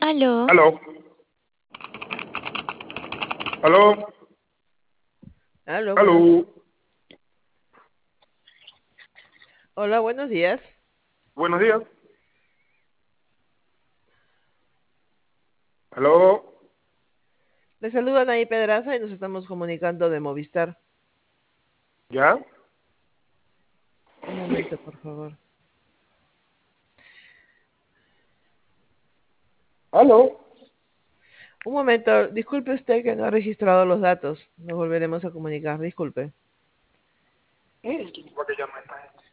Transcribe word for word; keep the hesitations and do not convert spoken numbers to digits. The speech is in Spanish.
Aló, Aló, aló, Aló, buenos. aló. Hola, buenos días. Buenos días. Aló, Le saluda Nay Pedraza y nos estamos comunicando de Movistar. ¿ya? Un momento, por favor. Aló. Un momento, disculpe usted que no ha registrado los datos. Nos volveremos a comunicar, disculpe. Mm, ¿Para qué llama esta gente?